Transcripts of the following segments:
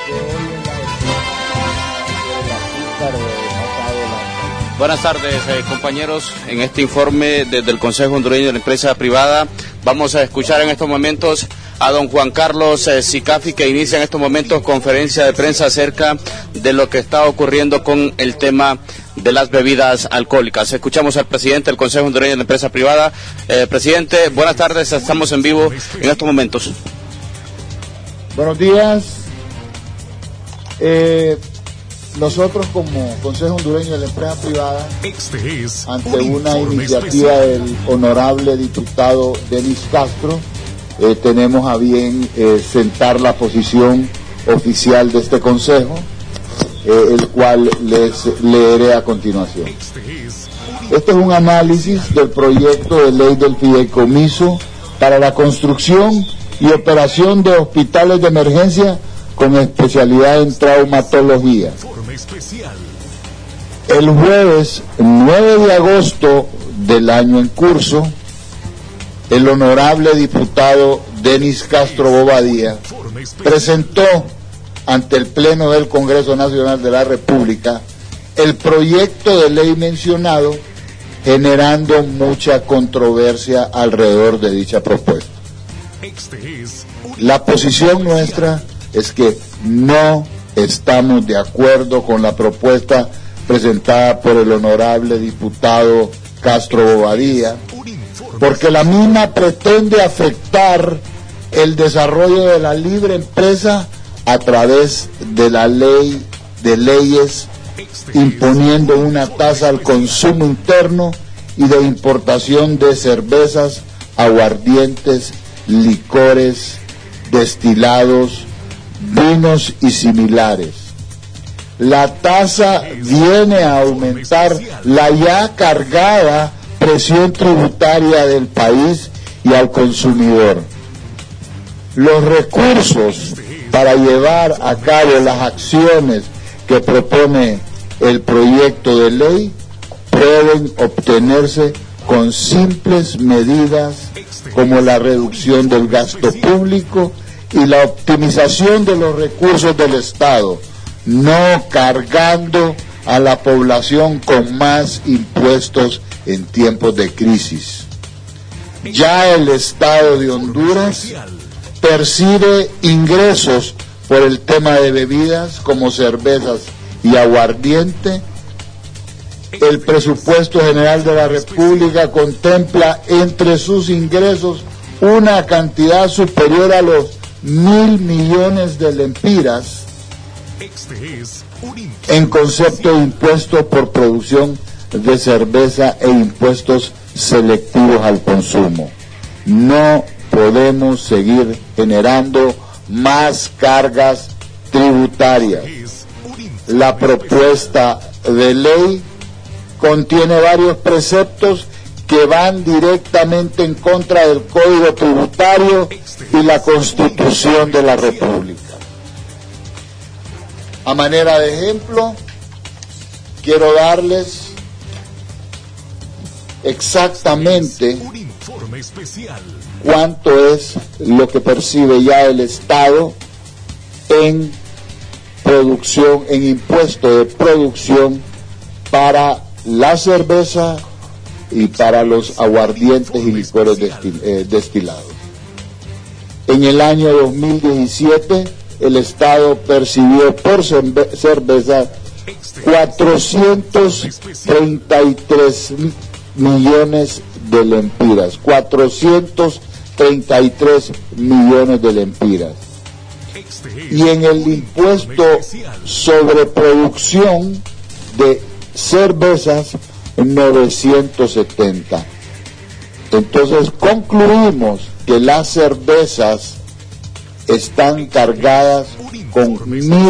Buenas tardes, compañeros. En este informe desde el Consejo Hondureño de la Empresa Privada vamos a escuchar en estos momentos a don Juan Carlos Sicafi, que inicia en estos momentos conferencia de prensa acerca de lo que está ocurriendo con el tema de las bebidas alcohólicas. Escuchamos al presidente del Consejo Hondureño de la Empresa Privada. Presidente, buenas tardes, estamos en vivo en estos momentos. Buenos días. Nosotros como Consejo Hondureño de la Empresa Privada, ante una iniciativa del honorable diputado Denis Castro, tenemos a bien sentar la posición oficial de este Consejo, el cual les leeré a continuación. Este es un análisis del proyecto de ley del fideicomiso para la construcción y operación de hospitales de emergencia con especialidad en traumatología. El jueves 9 de agosto del año en curso, el honorable diputado Denis Castro Bobadilla presentó ante el Pleno del Congreso Nacional de la República el proyecto de ley mencionado, generando mucha controversia alrededor de dicha propuesta. La posición nuestra es que no estamos de acuerdo con la propuesta presentada por el honorable diputado Castro Bobadilla, porque la misma pretende afectar el desarrollo de la libre empresa a través de la ley de leyes, imponiendo una tasa al consumo interno y de importación de cervezas, aguardientes, licores, destilados, vinos y similares. La tasa viene a aumentar la ya cargada presión tributaria del país y al consumidor. Los recursos para llevar a cabo las acciones que propone el proyecto de ley pueden obtenerse con simples medidas como la reducción del gasto público y la optimización de los recursos del Estado, no cargando a la población con más impuestos en tiempos de crisis. Ya el Estado de Honduras percibe ingresos por el tema de bebidas como cervezas y aguardiente. El presupuesto general de la República contempla entre sus ingresos una cantidad superior a los 1.000 millones de lempiras en concepto de impuestos por producción de cerveza e impuestos selectivos al consumo. No podemos seguir generando más cargas tributarias. La propuesta de ley contiene varios preceptos que van directamente en contra del Código Tributario y la Constitución de la República. A manera de ejemplo, quiero darles exactamente cuánto es lo que percibe ya el Estado en producción, en impuesto de producción para la cerveza y para los aguardientes y licores destilados. En el año 2017, el Estado percibió por cerveza 433 millones de lempiras, 433 millones de lempiras. Y en el impuesto sobre producción de cervezas, 970. Entonces concluimos que las cervezas están cargadas con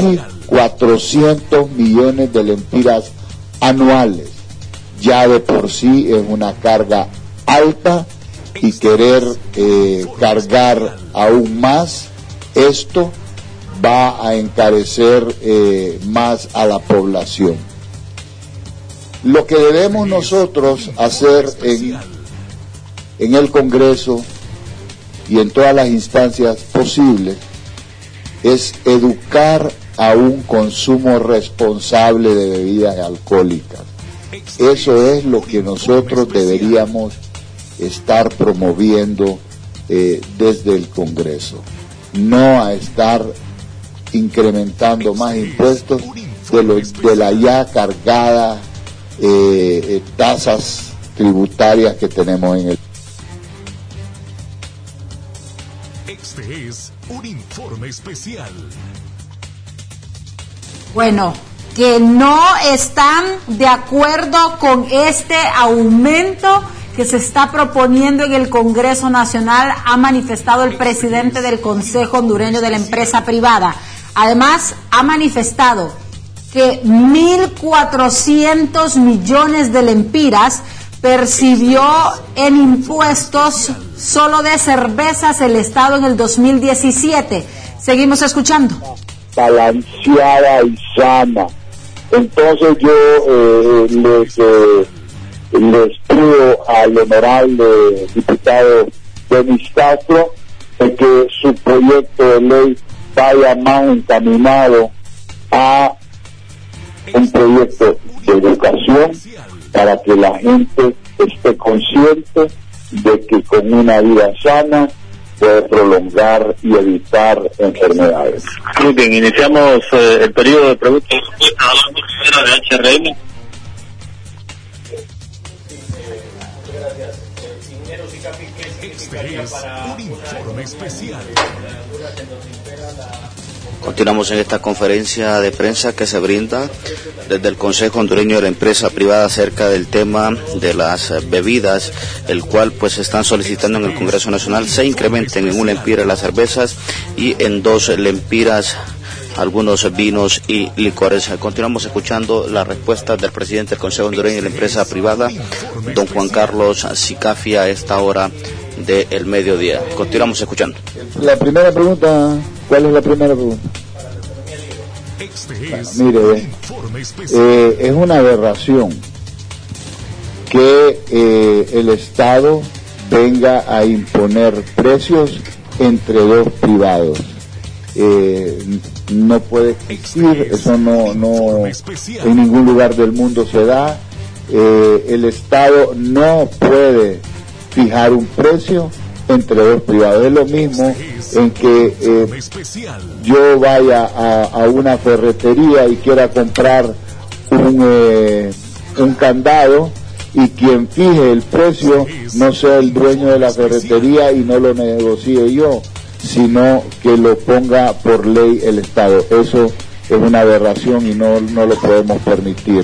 1.400 millones de lempiras anuales. Ya de por sí es una carga alta, y querer cargar aún más, esto va a encarecer más a la población. Lo que debemos nosotros hacer en el Congreso y en todas las instancias posibles es educar a un consumo responsable de bebidas alcohólicas. Eso es lo que nosotros deberíamos estar promoviendo desde el Congreso, no a estar incrementando más impuestos de la ya cargada tasas tributarias que tenemos en el. Este es un informe especial. Bueno, que no están de acuerdo con este aumento que se está proponiendo en el Congreso Nacional, ha manifestado el presidente del Consejo Hondureño de la Empresa Privada. Además, ha manifestado que 1.400 millones de lempiras percibió en impuestos solo de cervezas el Estado en el 2017. Seguimos escuchando. Balanceada y sana. Entonces yo les pido al honorable diputado Denis Castro de que su proyecto de ley vaya más encaminado a un proyecto de educación para que la gente esté consciente de que con una vida sana puede prolongar y evitar enfermedades. Muy bien, iniciamos el periodo de preguntas y respuestas hablando primero de HRM. Este es un informe especial. Continuamos en esta conferencia de prensa que se brinda desde el Consejo Hondureño de la Empresa Privada acerca del tema de las bebidas, el cual pues están solicitando en el Congreso Nacional se incrementen en 1 lempira las cervezas y en 2 lempiras algunos vinos y licores. Continuamos escuchando la respuesta del presidente del Consejo Hondureño de la Empresa Privada, don Juan Carlos Sicafia, a esta hora del mediodía. Continuamos escuchando. La primera pregunta, ¿cuál es la primera pregunta? Mire, es una aberración que el Estado venga a imponer precios entre dos privados. No puede existir, eso no en ningún lugar del mundo se da. El Estado no puede fijar un precio entre dos privados. Es lo mismo en que yo vaya a una ferretería y quiera comprar un candado y quien fije el precio no sea el dueño de la ferretería y no lo negocie yo, sino que lo ponga por ley el Estado. Eso es una aberración y no lo podemos permitir.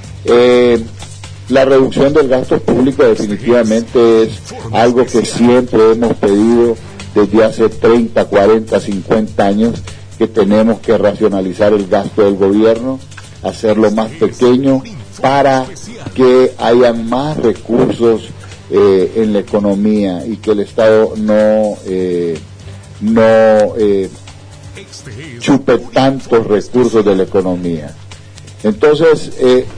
La reducción del gasto público definitivamente es algo que siempre hemos pedido desde hace 30, 40, 50 años, que tenemos que racionalizar el gasto del gobierno, hacerlo más pequeño para que haya más recursos en la economía y que el Estado no chupe tantos recursos de la economía. Entonces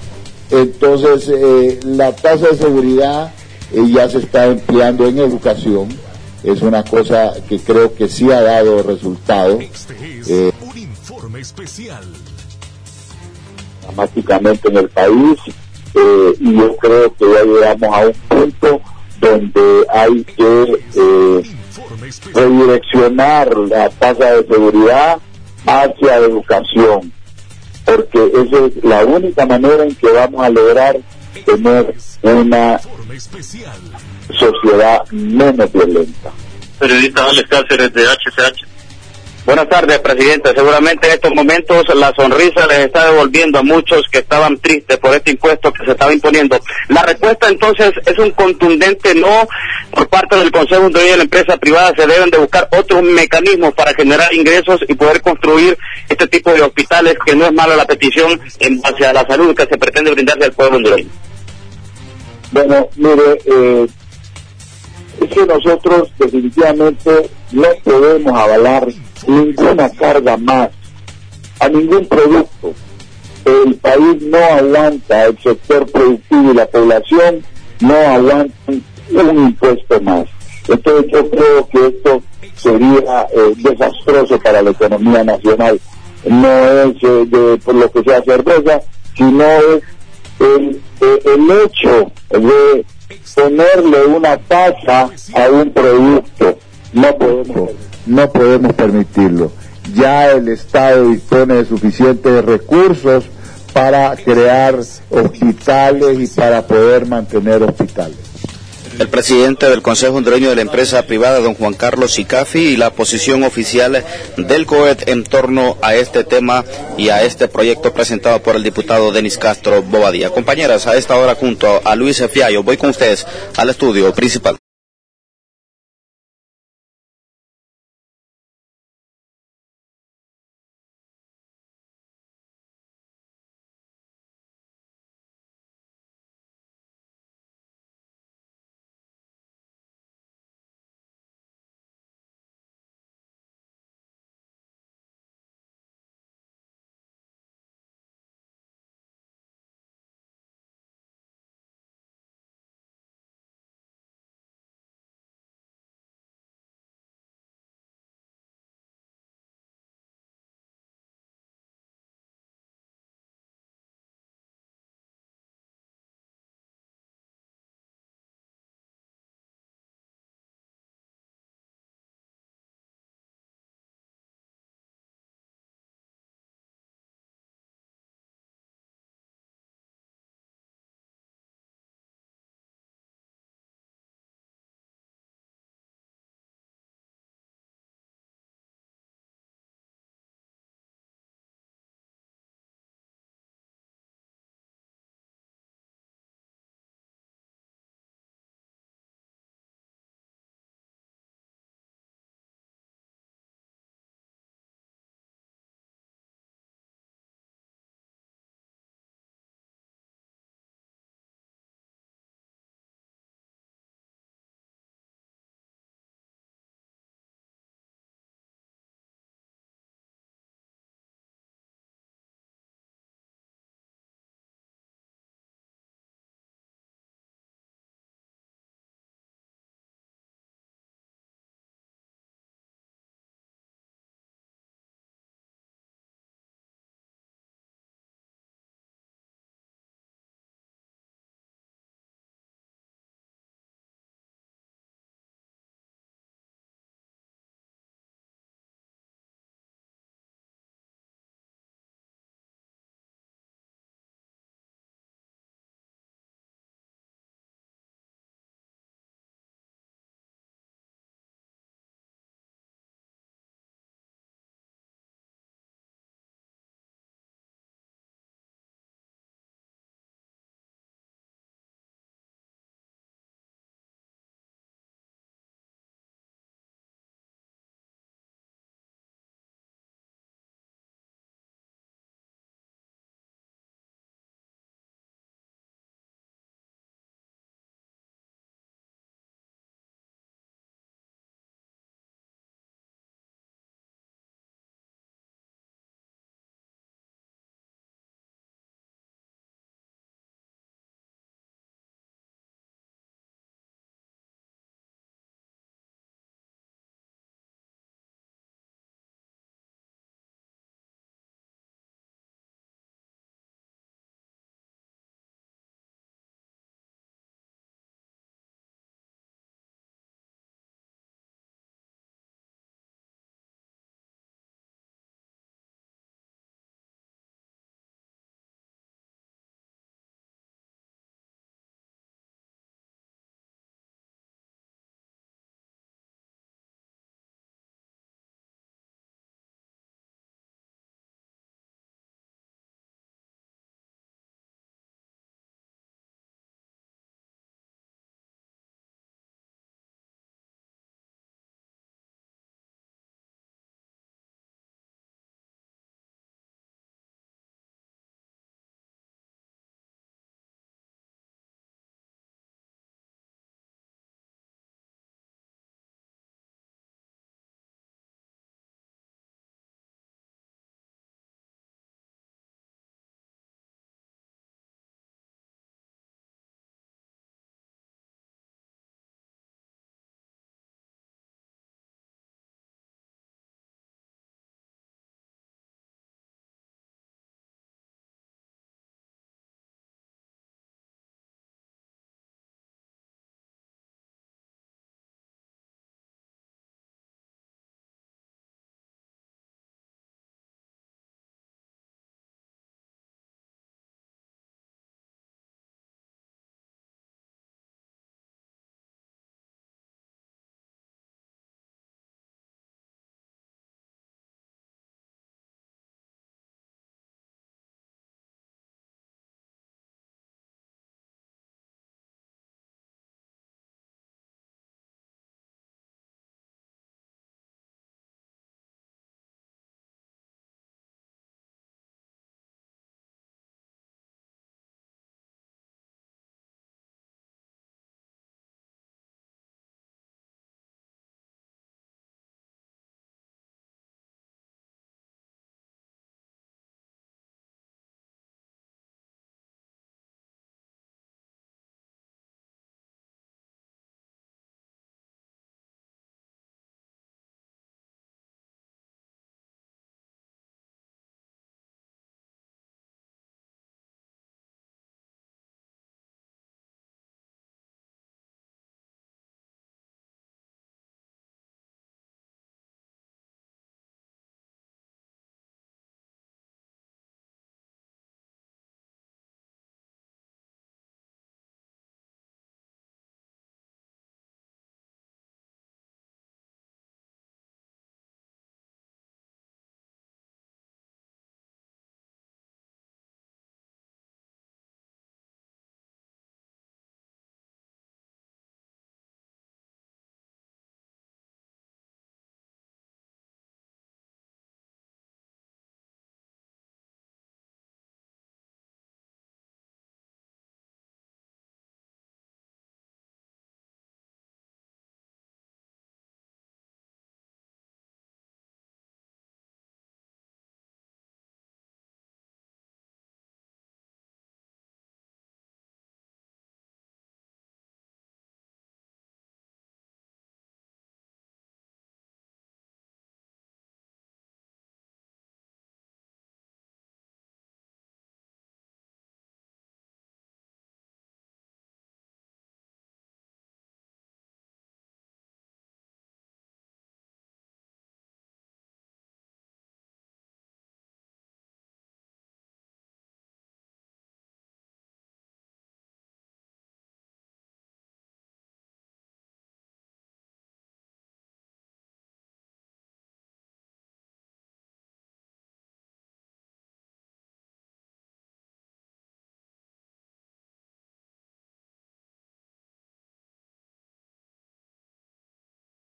la tasa de seguridad ya se está empleando en educación. Es una cosa que creo que sí ha dado resultado. Un informe especial. Dramáticamente en el país, y yo creo que ya llegamos a un punto donde hay que redireccionar la tasa de seguridad hacia la educación, porque esa es la única manera en que vamos a lograr tener una sociedad menos violenta. Periodista Alex Cáceres de HCH. Buenas tardes, presidente. Seguramente en estos momentos la sonrisa les está devolviendo a muchos que estaban tristes por este impuesto que se estaba imponiendo. La respuesta entonces es un contundente no por parte del Consejo Hondureño de la Empresa Privada. Se deben de buscar otros mecanismos para generar ingresos y poder construir este tipo de hospitales, que no es mala la petición en base a la salud que se pretende brindarle al pueblo hondureño. Bueno, mire, es que nosotros definitivamente no podemos avalar ninguna carga más a ningún producto. El país no aguanta, el sector productivo y la población no aguantan un impuesto más. Entonces yo creo que esto sería desastroso para la economía nacional. No es por lo que sea cerveza, sino es el hecho de ponerle una tasa a un producto. No podemos permitirlo. Ya el Estado dispone de suficientes recursos para crear hospitales y para poder mantener hospitales. El presidente del Consejo Hondureño de la Empresa Privada, don Juan Carlos Sicafi, y la posición oficial del COET en torno a este tema y a este proyecto presentado por el diputado Denis Castro Bobadilla. Compañeras, a esta hora junto a Luis Fiallo, voy con ustedes al estudio principal.